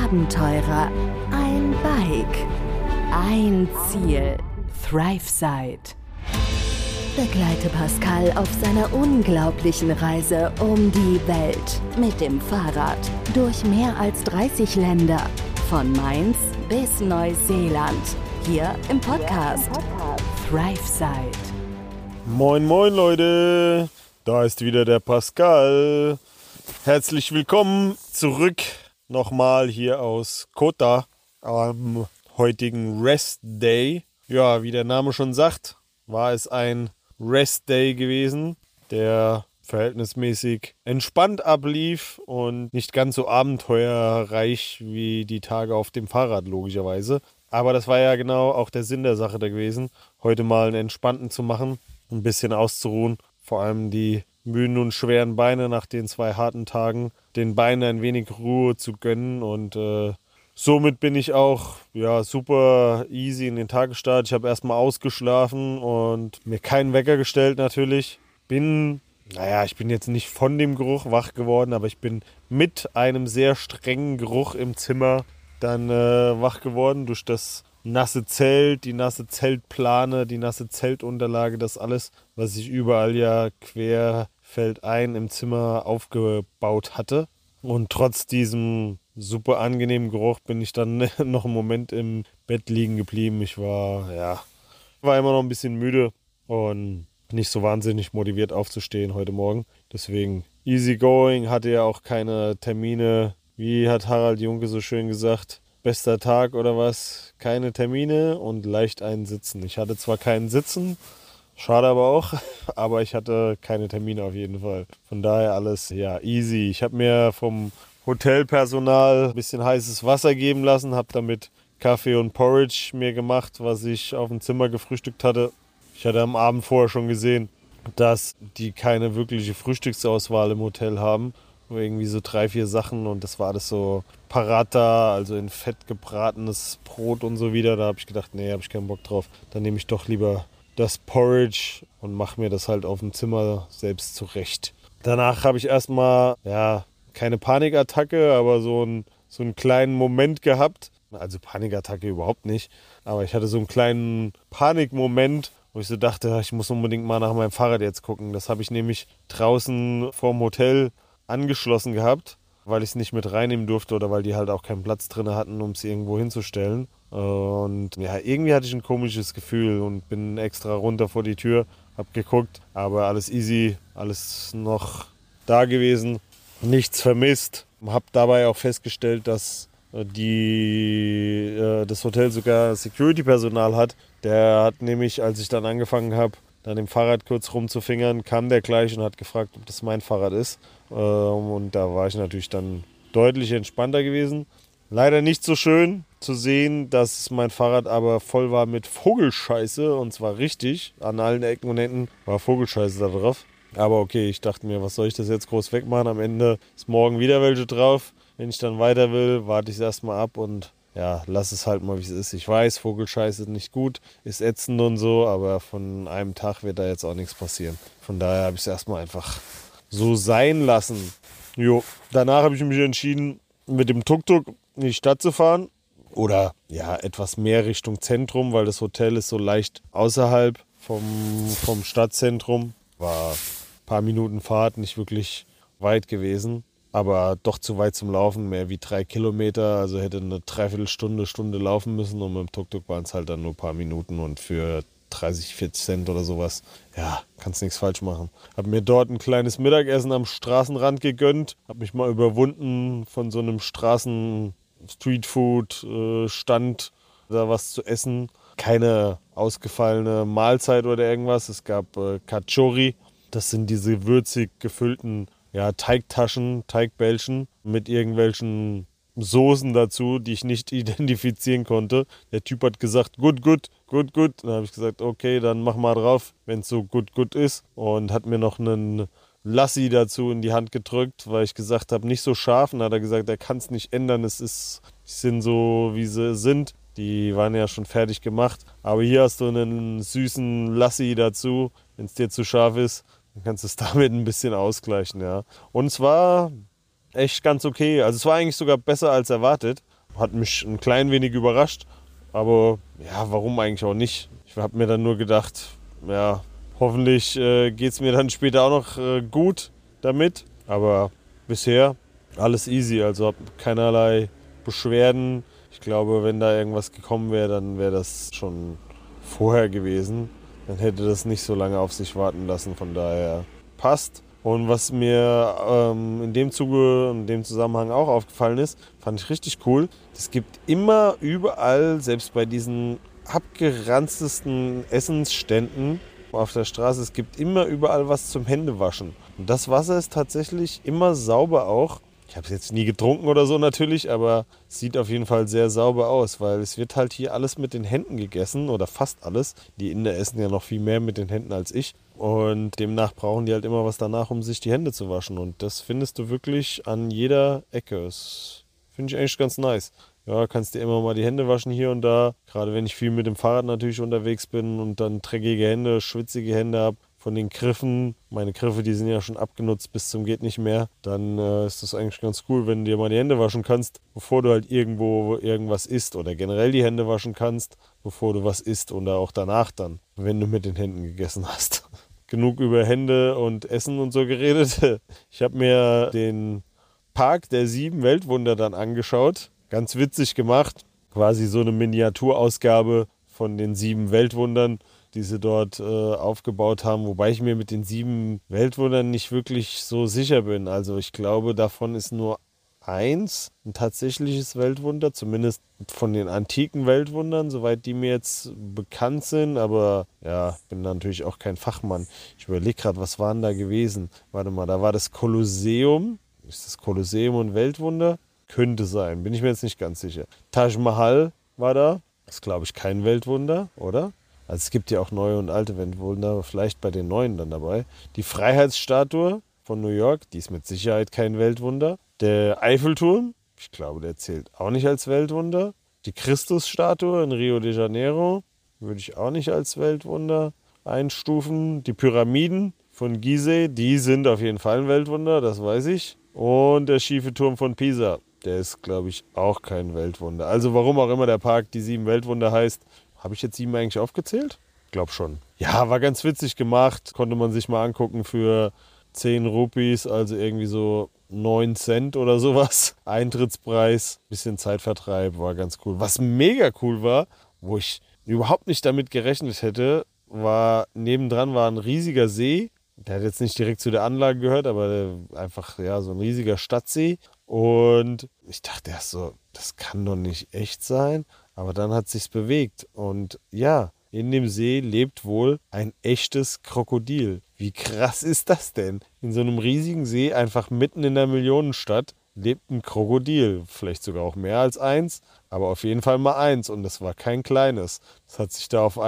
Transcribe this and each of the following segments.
Abenteurer, ein Bike, ein Ziel. ThriveSide. Begleite Pascal auf seiner unglaublichen Reise um die Welt mit dem Fahrrad durch mehr als 30 Länder, von Mainz bis Neuseeland, hier im Podcast ThriveSide. Moin moin Leute, da ist wieder der Pascal. Herzlich willkommen zurück nochmal hier aus Kota am heutigen Rest Day. Ja, wie der Name schon sagt, war es ein Rest Day gewesen, der verhältnismäßig entspannt ablief und nicht ganz so abenteuerreich wie die Tage auf dem Fahrrad logischerweise. Aber das war ja genau auch der Sinn der Sache da gewesen, heute mal einen entspannten zu machen, ein bisschen auszuruhen, vor allem die müden und schweren Beine nach den 2 harten Tagen, den Beinen ein wenig Ruhe zu gönnen und somit bin ich auch super easy in den Tag gestartet. Ich habe erstmal ausgeschlafen und mir keinen Wecker gestellt natürlich. Ich bin jetzt nicht von dem Geruch wach geworden, aber ich bin mit einem sehr strengen Geruch im Zimmer dann wach geworden durch das nasse Zelt, die nasse Zeltplane, die nasse Zeltunterlage, das alles, was ich überall ja querfeldein im Zimmer aufgebaut hatte. Und trotz diesem super angenehmen Geruch bin ich dann noch einen Moment im Bett liegen geblieben. Ich war immer noch ein bisschen müde und nicht so wahnsinnig motiviert aufzustehen heute Morgen. Deswegen easy going, hatte ja auch keine Termine. Wie hat Harald Junke so schön gesagt, bester Tag oder was? Keine Termine und leicht einen Sitzen. Ich hatte zwar keinen Sitzen, schade aber auch, aber ich hatte keine Termine auf jeden Fall. Von daher alles easy. Ich habe mir vom Hotelpersonal ein bisschen heißes Wasser geben lassen, habe damit Kaffee und Porridge mir gemacht, was ich auf dem Zimmer gefrühstückt hatte. Ich hatte am Abend vorher schon gesehen, dass die keine wirkliche Frühstücksauswahl im Hotel haben. Nur irgendwie so 3, 4 Sachen und das war alles so Paratha, also in Fett gebratenes Brot und so wieder. Da habe ich gedacht, nee, habe ich keinen Bock drauf. Dann nehme ich doch lieber das Porridge und mache mir das halt auf dem Zimmer selbst zurecht. Danach habe ich erstmal, keine Panikattacke, aber so einen kleinen Moment gehabt. Also Panikattacke überhaupt nicht, aber ich hatte so einen kleinen Panikmoment, wo ich so dachte, ich muss unbedingt mal nach meinem Fahrrad jetzt gucken. Das habe ich nämlich draußen vorm Hotel angeschlossen gehabt, weil ich es nicht mit reinnehmen durfte oder weil die halt auch keinen Platz drin hatten, um es irgendwo hinzustellen. Und irgendwie hatte ich ein komisches Gefühl und bin extra runter vor die Tür, hab geguckt, aber alles easy, alles noch da gewesen, nichts vermisst. Hab dabei auch festgestellt, dass das Hotel sogar Security-Personal hat. Der hat nämlich, als ich dann angefangen habe, dann im Fahrrad kurz rumzufingern, kam der gleich und hat gefragt, ob das mein Fahrrad ist. Und da war ich natürlich dann deutlich entspannter gewesen. Leider nicht so schön zu sehen, dass mein Fahrrad aber voll war mit Vogelscheiße. Und zwar richtig. An allen Ecken und Enden war Vogelscheiße da drauf. Aber okay, ich dachte mir, was soll ich das jetzt groß wegmachen? Am Ende ist morgen wieder welche drauf. Wenn ich dann weiter will, warte ich es erstmal ab und lass es halt mal, wie es ist. Ich weiß, Vogelscheiße ist nicht gut, ist ätzend und so, aber von einem Tag wird da jetzt auch nichts passieren. Von daher habe ich es erstmal einfach so sein lassen. Danach habe ich mich entschieden, mit dem Tuk-Tuk in die Stadt zu fahren. Oder etwas mehr Richtung Zentrum, weil das Hotel ist so leicht außerhalb vom Stadtzentrum. War ein paar Minuten Fahrt, nicht wirklich weit gewesen. Aber doch zu weit zum Laufen, mehr wie 3 Kilometer, also hätte eine Dreiviertelstunde laufen müssen und mit dem Tuk-Tuk waren es halt dann nur ein paar Minuten und für 30, 40 Cent oder sowas, kannst nichts falsch machen. Hab mir dort ein kleines Mittagessen am Straßenrand gegönnt, hab mich mal überwunden von so einem Straßen-Streetfood-Stand, da was zu essen. Keine ausgefallene Mahlzeit oder irgendwas, es gab Kachori, das sind diese würzig gefüllten Teigtaschen, Teigbällchen mit irgendwelchen Soßen dazu, die ich nicht identifizieren konnte. Der Typ hat gesagt, gut. Dann habe ich gesagt, okay, dann mach mal drauf, wenn es so gut ist. Und hat mir noch einen Lassi dazu in die Hand gedrückt, weil ich gesagt habe, nicht so scharf. Und dann hat er gesagt, er kann es nicht ändern, die sind so, wie sie sind. Die waren ja schon fertig gemacht. Aber hier hast du einen süßen Lassi dazu, wenn es dir zu scharf ist. Dann kannst du es damit ein bisschen ausgleichen, ja. Und es war echt ganz okay. Also es war eigentlich sogar besser als erwartet. hat mich ein klein wenig überrascht. Aber ja, warum eigentlich auch nicht? Ich habe mir dann nur gedacht, ja, hoffentlich geht es mir dann später auch noch gut damit. Aber bisher alles easy, also habe keinerlei Beschwerden. Ich glaube, wenn da irgendwas gekommen wäre, dann wäre das schon vorher gewesen. Dann hätte das nicht so lange auf sich warten lassen, von daher passt. Und was mir in dem Zuge, in dem Zusammenhang auch aufgefallen ist, fand ich richtig cool. Es gibt immer überall, selbst bei diesen abgeranztesten Essensständen auf der Straße, es gibt immer überall was zum Händewaschen. Und das Wasser ist tatsächlich immer sauber auch. Ich habe es jetzt nie getrunken oder so natürlich, aber es sieht auf jeden Fall sehr sauber aus, weil es wird halt hier alles mit den Händen gegessen oder fast alles. Die Inder essen ja noch viel mehr mit den Händen als ich. Und demnach brauchen die halt immer was danach, um sich die Hände zu waschen. Und das findest du wirklich an jeder Ecke. Das finde ich eigentlich ganz nice. Ja, kannst dir immer mal die Hände waschen hier und da. Gerade wenn ich viel mit dem Fahrrad natürlich unterwegs bin und dann dreckige Hände, schwitzige Hände habe von den Griffen. Meine Griffe, die sind ja schon abgenutzt bis zum geht nicht mehr. Dann ist das eigentlich ganz cool, wenn du dir mal die Hände waschen kannst, bevor du halt irgendwo irgendwas isst. Oder generell die Hände waschen kannst, bevor du was isst oder auch danach dann, wenn du mit den Händen gegessen hast. Genug über Hände und Essen und so geredet. Ich habe mir den Park der 7 Weltwunder dann angeschaut. Ganz witzig gemacht. Quasi so eine Miniaturausgabe von den 7 Weltwundern, die sie dort aufgebaut haben. Wobei ich mir mit den 7 Weltwundern nicht wirklich so sicher bin. Also ich glaube, davon ist nur eins ein tatsächliches Weltwunder, zumindest von den antiken Weltwundern, soweit die mir jetzt bekannt sind. Aber ja, bin natürlich auch kein Fachmann. Ich überlege gerade, was waren da gewesen? Warte mal, da war das Kolosseum. Ist das Kolosseum ein Weltwunder? Könnte sein, bin ich mir jetzt nicht ganz sicher. Taj Mahal war da. Das ist, glaube ich, kein Weltwunder, oder? Also es gibt ja auch neue und alte Weltwunder, aber vielleicht bei den neuen dann dabei. Die Freiheitsstatue von New York, die ist mit Sicherheit kein Weltwunder. Der Eiffelturm, ich glaube, der zählt auch nicht als Weltwunder. Die Christusstatue in Rio de Janeiro würde ich auch nicht als Weltwunder einstufen. Die Pyramiden von Gizeh, die sind auf jeden Fall ein Weltwunder, das weiß ich. Und der schiefe Turm von Pisa, der ist, glaube ich, auch kein Weltwunder. Also warum auch immer der Park die 7 Weltwunder heißt. Habe ich jetzt 7 eigentlich aufgezählt? Glaube schon. Ja, war ganz witzig gemacht. Konnte man sich mal angucken für 10 Rupees, also irgendwie so 9 Cent oder sowas. Eintrittspreis, bisschen Zeitvertreib, war ganz cool. Was mega cool war, wo ich überhaupt nicht damit gerechnet hätte, war nebendran war ein riesiger See. Der hat jetzt nicht direkt zu der Anlage gehört, aber einfach ja so ein riesiger Stadtsee. Und ich dachte erst so, das kann doch nicht echt sein. Aber dann hat sich's bewegt. Und ja, in dem See lebt wohl ein echtes Krokodil. Wie krass ist das denn? In so einem riesigen See, einfach mitten in der Millionenstadt, lebt ein Krokodil. Vielleicht sogar auch mehr als eins, aber auf jeden Fall mal eins. Und das war kein kleines. Das hat sich da auf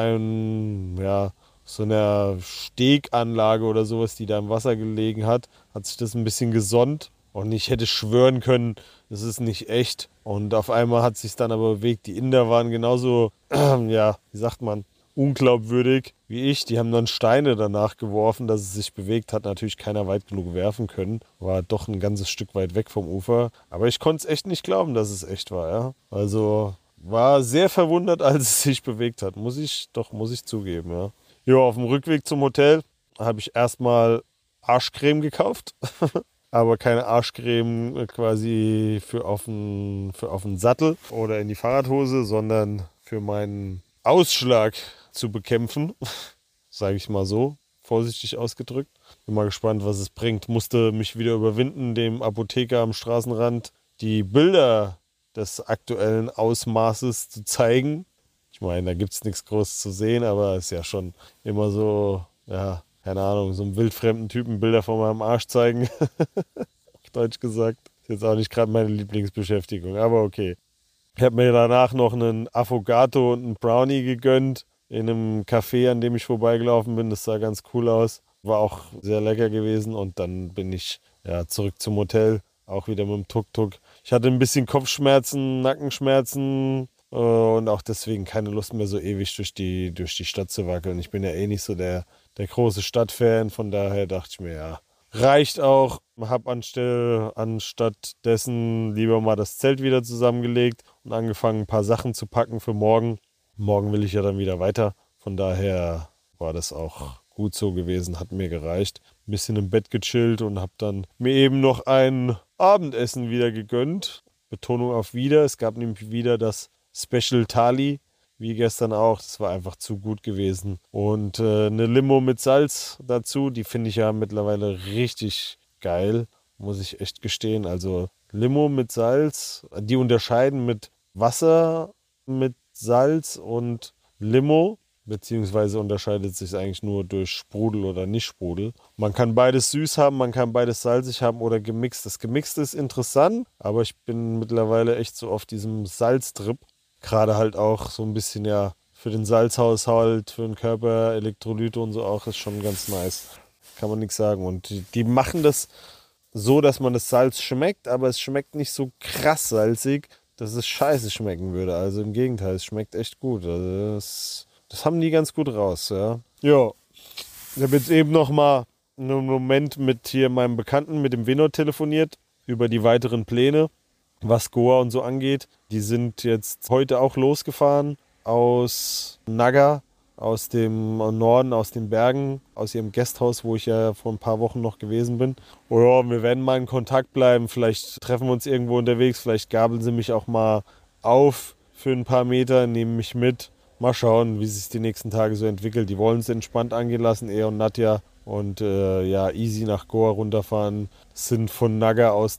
so einer Steganlage oder sowas, die da im Wasser gelegen hat sich das ein bisschen gesonnt. Und ich hätte schwören können, das ist nicht echt. Und auf einmal hat es sich dann aber bewegt. Die Inder waren genauso, wie sagt man, unglaubwürdig wie ich. Die haben dann Steine danach geworfen, dass es sich bewegt hat. Natürlich keiner weit genug werfen können. War doch ein ganzes Stück weit weg vom Ufer. Aber ich konnte es echt nicht glauben, dass es echt war. Ja? Also war sehr verwundert, als es sich bewegt hat. Muss ich zugeben. Ja. Jo, auf dem Rückweg zum Hotel habe ich erstmal Arschcreme gekauft. Aber keine Arschcreme quasi für auf den Sattel oder in die Fahrradhose, sondern für meinen Ausschlag zu bekämpfen. Sage ich mal so, vorsichtig ausgedrückt. Bin mal gespannt, was es bringt. Musste mich wieder überwinden, dem Apotheker am Straßenrand die Bilder des aktuellen Ausmaßes zu zeigen. Ich meine, da gibt es nichts Großes zu sehen, aber es ist ja schon immer so, ja, keine Ahnung, so einem wildfremden Typen Bilder von meinem Arsch zeigen. Auf Deutsch gesagt. Ist jetzt auch nicht gerade meine Lieblingsbeschäftigung, aber okay. Ich habe mir danach noch einen Affogato und einen Brownie gegönnt in einem Café, an dem ich vorbeigelaufen bin. Das sah ganz cool aus. War auch sehr lecker gewesen und dann bin ich zurück zum Hotel. Auch wieder mit dem Tuk-Tuk. Ich hatte ein bisschen Kopfschmerzen, Nackenschmerzen und auch deswegen keine Lust mehr so ewig durch die Stadt zu wackeln. Ich bin ja eh nicht so der große Stadtfan, von daher dachte ich mir, ja, reicht auch. Hab anstatt dessen lieber mal das Zelt wieder zusammengelegt und angefangen, ein paar Sachen zu packen für morgen. Morgen will ich ja dann wieder weiter. Von daher war das auch gut so gewesen, hat mir gereicht. Ein bisschen im Bett gechillt und habe dann mir eben noch ein Abendessen wieder gegönnt. Betonung auf wieder. Es gab nämlich wieder das Special Thali, wie gestern auch. Das war einfach zu gut gewesen. Und eine Limo mit Salz dazu, die finde ich ja mittlerweile richtig geil, muss ich echt gestehen. Also Limo mit Salz, die unterscheiden mit Wasser, mit Salz und Limo. Beziehungsweise unterscheidet sich eigentlich nur durch Sprudel oder nicht Sprudel. Man kann beides süß haben, man kann beides salzig haben oder gemixt. Das Gemixte ist interessant, aber ich bin mittlerweile echt so auf diesem Salztrip. Gerade halt auch so ein bisschen ja für den Salzhaushalt, für den Körper, Elektrolyte und so auch, ist schon ganz nice. Kann man nichts sagen. Und die machen das so, dass man das Salz schmeckt, aber es schmeckt nicht so krass salzig, dass es scheiße schmecken würde. Also im Gegenteil, es schmeckt echt gut. Also das haben die ganz gut raus, ja. Ja, ich habe jetzt eben noch mal einen Moment mit hier meinem Bekannten, mit dem Vino telefoniert, über die weiteren Pläne, was Goa und so angeht. Die sind jetzt heute auch losgefahren aus Naga, aus dem Norden, aus den Bergen, aus ihrem Gasthaus, wo ich ja vor ein paar Wochen noch gewesen bin. Oh ja, wir werden mal in Kontakt bleiben, vielleicht treffen wir uns irgendwo unterwegs, vielleicht gabeln sie mich auch mal auf für ein paar Meter, nehmen mich mit. Mal schauen, wie sich die nächsten Tage so entwickelt. Die wollen es entspannt angehen lassen, er und Nadja. Und ja, easy nach Goa runterfahren. Das sind von Naga aus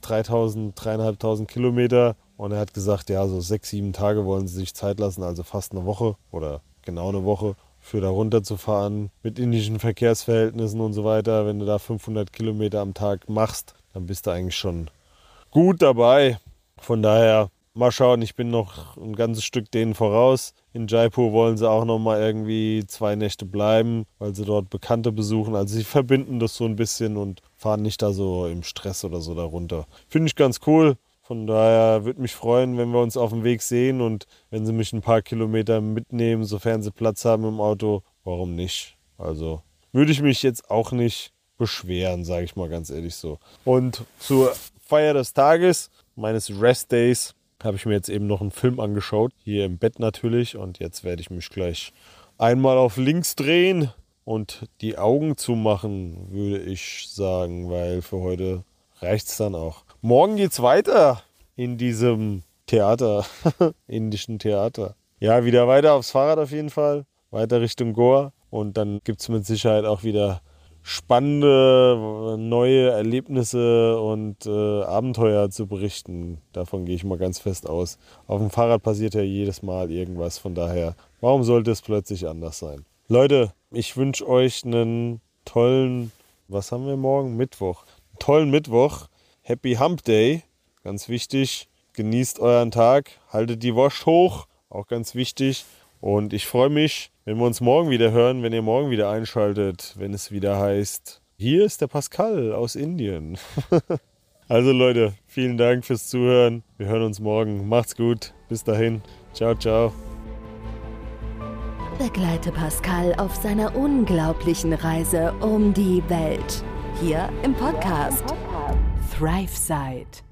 3.500 Kilometer. Und er hat gesagt, ja, so 6, 7 Tage wollen sie sich Zeit lassen, also fast eine Woche oder genau eine Woche für da runterzufahren. Mit indischen Verkehrsverhältnissen und so weiter. Wenn du da 500 Kilometer am Tag machst, dann bist du eigentlich schon gut dabei. Von daher mal schauen, ich bin noch ein ganzes Stück denen voraus. In Jaipur wollen sie auch noch mal irgendwie 2 Nächte bleiben, weil sie dort Bekannte besuchen. Also sie verbinden das so ein bisschen und fahren nicht da so im Stress oder so da runter. Finde ich ganz cool. Von daher würde mich freuen, wenn wir uns auf dem Weg sehen und wenn sie mich ein paar Kilometer mitnehmen, sofern sie Platz haben im Auto. Warum nicht? Also würde ich mich jetzt auch nicht beschweren, sage ich mal ganz ehrlich so. Und zur Feier des Tages, meines Rest Days, habe ich mir jetzt eben noch einen Film angeschaut, hier im Bett natürlich. Und jetzt werde ich mich gleich einmal auf links drehen und die Augen zumachen, würde ich sagen, weil für heute reicht es dann auch. Morgen geht's weiter in diesem Theater, indischen Theater. Ja, wieder weiter aufs Fahrrad auf jeden Fall, weiter Richtung Goa. Und dann gibt es mit Sicherheit auch wieder spannende neue Erlebnisse und Abenteuer zu berichten. Davon gehe ich mal ganz fest aus. Auf dem Fahrrad passiert ja jedes Mal irgendwas. Von daher, warum sollte es plötzlich anders sein? Leute, ich wünsche euch einen tollen, was haben wir morgen? Mittwoch. Einen tollen Mittwoch. Happy Hump Day. Ganz wichtig. Genießt euren Tag. Haltet die Wurst hoch. Auch ganz wichtig. Und ich freue mich, wenn wir uns morgen wieder hören, wenn ihr morgen wieder einschaltet, wenn es wieder heißt, hier ist der Pascal aus Indien. Also Leute, vielen Dank fürs Zuhören. Wir hören uns morgen. Macht's gut. Bis dahin. Ciao, ciao. Begleite Pascal auf seiner unglaublichen Reise um die Welt. Hier im Podcast ThriveSide.